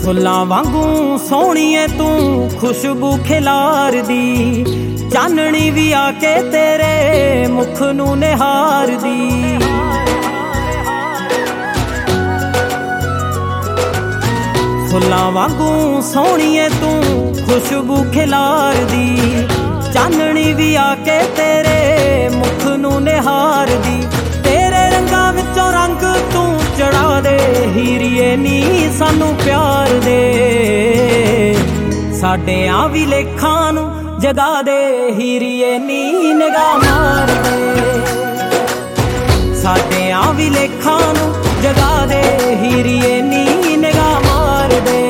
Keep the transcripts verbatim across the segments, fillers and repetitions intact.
ਫੁੱਲਾਂ ਵਾਂਗੂ ਸੋਹਣੀਏ ਤੂੰ ਖੁਸ਼ਬੂ ਖਿਲਾਰਦੀ, ਚਾਨਣੀ ਵੀ ਆ ਕੇ ਤੇਰੇ ਮੁਖ ਨੂੰ ਨਿਹਾਰਦੀ। ਫੁੱਲਾਂ ਵਾਂਗੂ ਸੋਹਣੀਏ ਤੂੰ ਖੁਸ਼ਬੂ ਖਿਲਾਰਦੀ, ਚਾਨਣੀ ਵੀ ਆ ਕੇ ਤੇਰੇ ਮੁਖ ਨੂੰ ਨਿਹਾਰਦੀ। ਤੇਰੇ ਰੰਗਾਂ ਵਿੱਚੋਂ ਰੰਗ ਤੂੰ ਚੜਾ ਦੇ ਹੀਰੀਏ ਨੀ ਸਾਨੂੰ ਪਿਆਰ ਦੇ, ਸਾਡਿਆਂ ਵੀ ਲੇਖਾਂ ਨੂੰ ਜਗਾ ਦੇ ਹੀਰੀਏ ਨੀ ਨਿਗਾਹ ਮਾਰ ਦੇ। ਸਾਡਿਆਂ ਵੀ ਲੇਖਾਂ ਨੂੰ ਜਗਾ ਦੇ ਹੀਰੀਏ ਨੀ ਨਿਗਾਹ ਮਾਰ ਦੇ।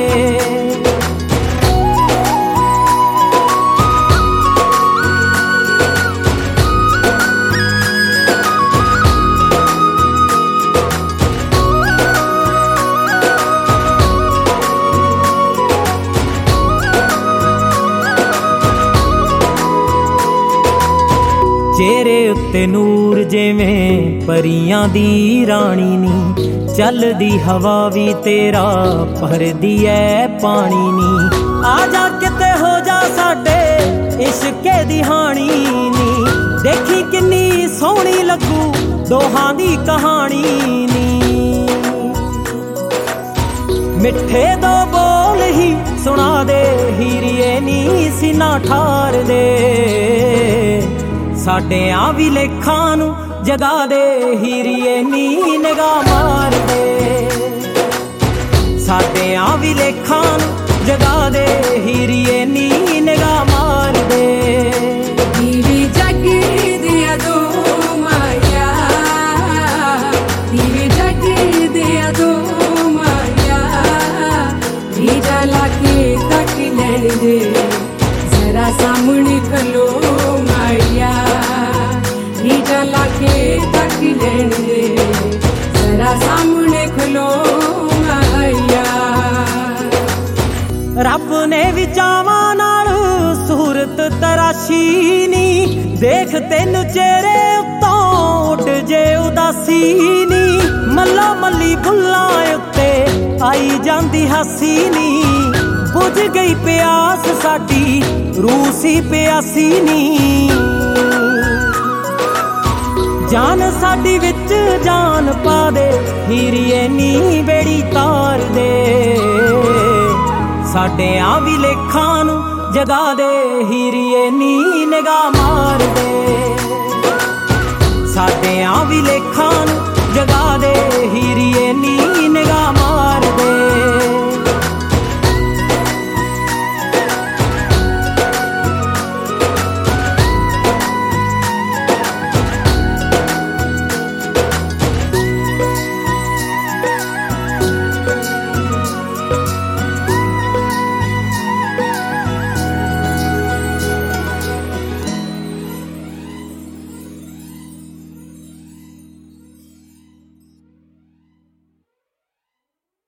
ਚਿਹਰੇ ਉੱਤੇ ਨੂਰ ਜਿਵੇਂ ਪਰੀਆਂ ਦੀ ਰਾਣੀ ਨੀ, ਚੱਲਦੀ ਹਵਾ ਵੀ ਤੇਰਾ ਭਰਦੀ ਐ ਪਾਣੀ ਨੀ। ਆ ਜਾ ਕਿਤੇ ਹੋ ਜਾ ਸਾਡੇ ਇਸ਼ਕੇ ਦੀ ਹਾਣੀ ਨੀ, ਦੇਖੀ ਕਿੰਨੀ ਸੋਹਣੀ ਲੱਗੂ ਦੋਹਾਂ ਦੀ ਕਹਾਣੀ ਨੀ। ਮਿੱਠੇ ਦੋ ਬੋਲ ਹੀ ਸੁਣਾ ਦੇ ਹੀਰੀਏ ਨੀ ਸੀਨਾ ਠਾਰ ਦੇ, ਸਾਡਿਆਂ ਵੀ ਲੇਖਾਂ ਨੂੰ ਜਗਾ ਦੇ ਹੀਰੀਏ ਨੀ ਨਿਗਾਹ ਮਾਰ ਦੇ। ਸਾਡਿਆਂ ਵੀ ਲੇਖਾਂ ਨੂੰ ਜਗਾ ਦੇ ਹੀਰੀਏ ਨੀ ਨਿਗਾਹ ਮਾਰ ਦੇ। ਦੀਵੀ ਜਗ ਦਿਆ ਦੋ ਮਾਇਆ, ਦੀਵੀ ਜਗ ਦਿਆ ਦੋ ਮਾਇਆ, ਰੀਜਾ ਲਾ ਕੇ ਤੱਕ ਲੈਣ ਦੇ ਜ਼ਰਾ ਸਾਹਮਣੇ ਖਲੋ ਮਾਇਆ, ਰੀਜਾ ਲਾ ਕੇ ਤੱਕ ਲੈਣ ਦੇ ਜ਼ਰਾ ਸਾਹਮਣੇ ਖਲੋ ਮਾਇਆ। ਰੱਬ ਨੇ ਵੀ ਚਾਵਾਂ ਨਾਲ ਸੂਰਤ ਤਰਾਸ਼ੀ ਨੀ, ਦੇਖ ਤੈਨੂੰ ਚਿਹਰੇ ਉੱਤੋਂ ਉੱਡ ਜੇ ਉਦਾਸੀ ਨੀ। ਮੱਲਾ ਮੱਲੀ ਬੁੱਲਾਂ ਉੱਤੇ ਆਈ ਜਾਂਦੀ ਹਾਸੀ ਨੀ, ਬੁਝ ਗਈ ਪਿਆਸ ਸਾਡੀ ਰੂਹ ਸੀ ਪਿਆਸੀ ਨੀ। ਜਾਨ ਸਾਡੀ ਵਿੱਚ ਜਾਨ ਪਾ ਦੇ ਹੀਰੀਏ ਨੀ ਬੇੜੀ ਤਾਰ ਦੇ, ਸਾਡਿਆਂ ਵੀ ਲੇਖਾਂ ਨੂੰ ਜਗਾ ਦੇ ਹੀਰੀਏ ਨੀ ਨਿਗਾਹ ਮਾਰ ਦੇ। ਸਾਡਿਆਂ ਵੀ ਲੇਖਾਂ ਨੂੰ ਜਗਾ ਦੇ